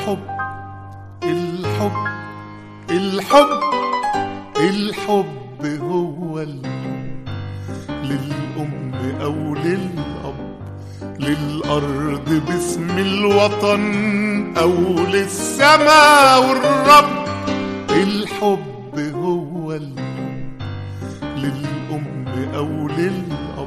الحب الحب الحب الحب هو الحب للأم أو للأب، للأرض باسم الوطن أو للسماء والرب. الحب هو الحب للأم أو للأب،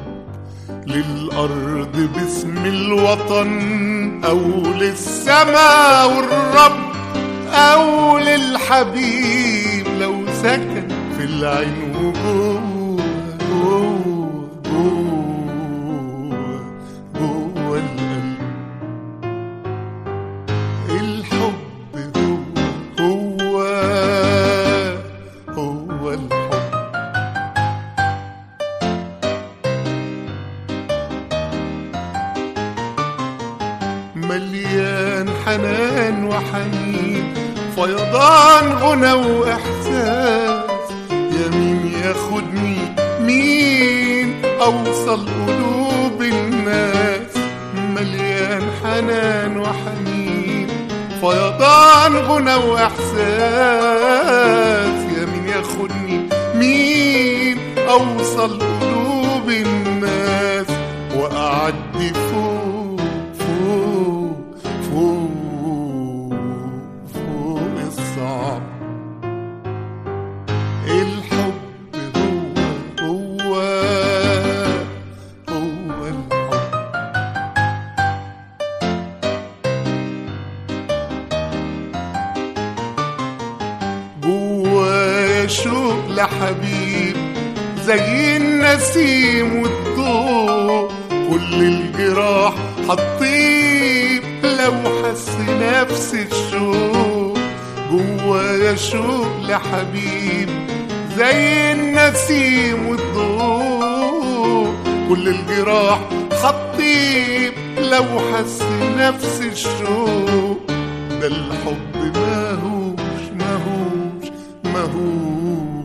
للأرض باسم الوطن أو للسماء والرب، أو للحبيب لو سكن في العين وجوه جوه جوه جوه القلب. الحب هو الحب. مليان حنان وحنين، فيضان غنى وإحساس. يا مين ياخدني مين أوصل قلوب الناس. مليان حنان وحنين، فيضان غنى وإحساس. يا مين ياخدني مين أوصل قلوب الناس، وأعدي فوق فوق فوق فوق الصعب. الحب هو الحب. جوايا شوق لحبيب زي النسيم والضوء، كل الجراح هتطيب لو حس نفس الشوق. جوايا شوق لحبيب زي النسيم والضوء، كل الجراح هتطيب لو حس نفس الشوق. ده الحب ماهوش ماهوش ماهوش